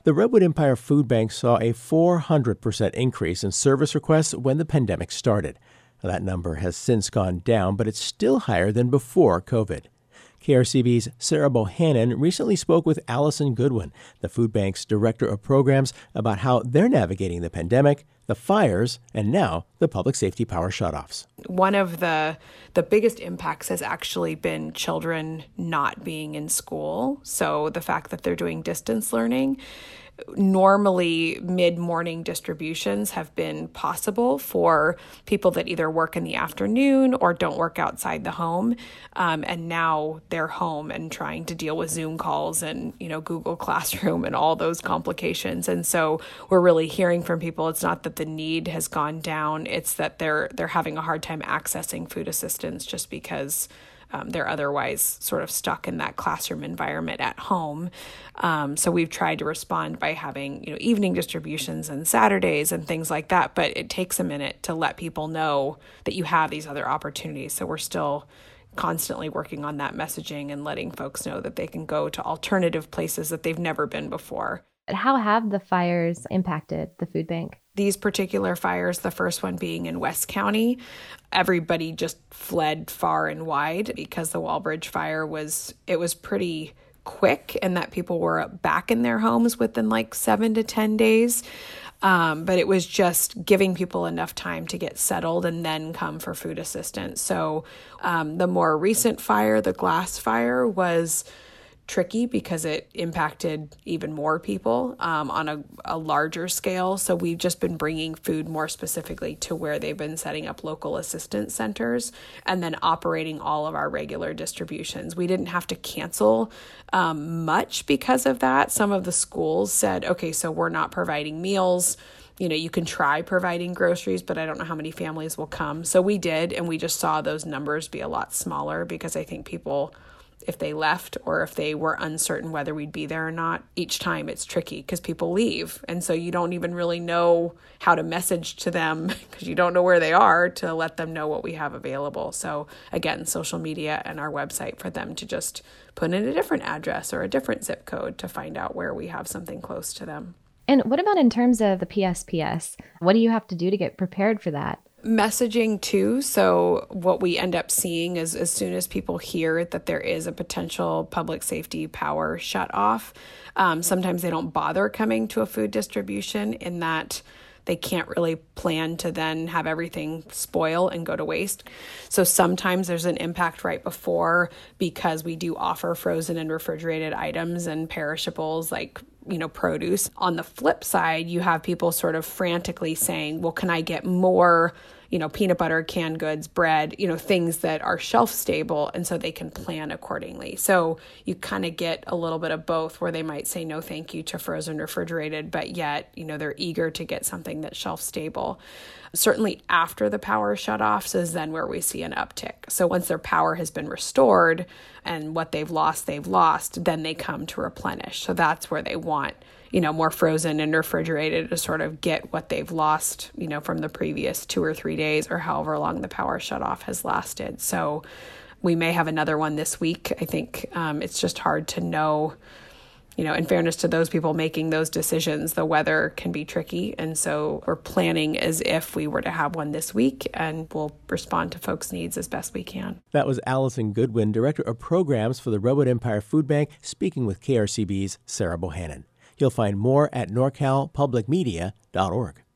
The Redwood Empire Food Bank saw a 400% increase in service requests when the pandemic started. That number has since gone down, but it's still higher than before COVID. KRCB's Sarah Bohannon recently spoke with Allison Goodwin, the food bank's director of programs, about how they're navigating the pandemic, the fires, and now the public safety power shutoffs. One of the biggest impacts has actually been children not being in school. So the fact that they're doing distance learning. Normally, mid-morning distributions have been possible for people that either work in the afternoon or don't work outside the home. And now they're home and trying to deal with Zoom calls and, Google Classroom and all those complications. And so we're really hearing from people, it's not that the need has gone down, it's that they're having a hard time accessing food assistance just because they're otherwise sort of stuck in that classroom environment at home. So we've tried to respond by having, evening distributions and Saturdays and things like that. But it takes a minute to let people know that you have these other opportunities. So we're still constantly working on that messaging and letting folks know that they can go to alternative places that they've never been before. How have the fires impacted the food bank? These particular fires, the first one being in West County, everybody just fled far and wide because the Walbridge fire was pretty quick and that people were back in their homes within like 7 to 10 days. But it was just giving people enough time to get settled and then come for food assistance. So the more recent fire, the Glass fire, was tricky because it impacted even more people on a larger scale. So we've just been bringing food more specifically to where they've been setting up local assistance centers and then operating all of our regular distributions. We didn't have to cancel much because of that. Some of the schools said, okay, so we're not providing meals. You can try providing groceries, but I don't know how many families will come. So we did, and we just saw those numbers be a lot smaller because I think people, if they left or if they were uncertain whether we'd be there or not, each time it's tricky because people leave. And so you don't even really know how to message to them because you don't know where they are to let them know what we have available. So again, social media and our website for them to just put in a different address or a different zip code to find out where we have something close to them. And what about in terms of the PSPS? What do you have to do to get prepared for that? Messaging too. So what we end up seeing is as soon as people hear that there is a potential public safety power shut off, sometimes they don't bother coming to a food distribution in that they can't really plan to then have everything spoil and go to waste. So sometimes there's an impact right before because we do offer frozen and refrigerated items and perishables like produce. On the flip side, you have people sort of frantically saying, well, can I get more, peanut butter, canned goods, bread, things that are shelf stable, and so they can plan accordingly. So you kind of get a little bit of both where they might say no thank you to frozen refrigerated, but yet, they're eager to get something that's shelf stable. Certainly after the power shutoffs is then where we see an uptick. So once their power has been restored and what they've lost, then they come to replenish. So that's where they want, more frozen and refrigerated to sort of get what they've lost, from the previous 2 or 3 days or however long the power shutoff has lasted. So we may have another one this week. I think it's just hard to know. In fairness to those people making those decisions, the weather can be tricky. And so we're planning as if we were to have one this week, and we'll respond to folks' needs as best we can. That was Allison Goodwin, Director of Programs for the Redwood Empire Food Bank, speaking with KRCB's Sarah Bohannon. You'll find more at norcalpublicmedia.org.